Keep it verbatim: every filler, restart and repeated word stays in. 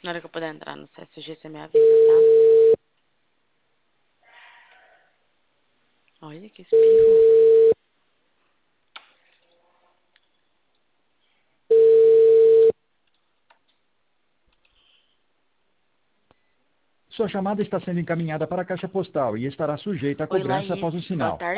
Na hora que eu puder entrar no C S G, você me avisa, tá? Olha que espirro. Sua chamada está sendo encaminhada para a caixa postal e estará sujeita a Oi, cobrança após o Laís. Boa sinal. tarde.